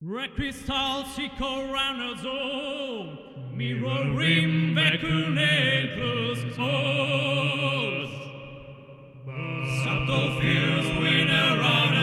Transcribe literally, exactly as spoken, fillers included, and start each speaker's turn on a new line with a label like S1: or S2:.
S1: Recristalsi coranazol, mirorim vecuneclus os. Subtle fears winner on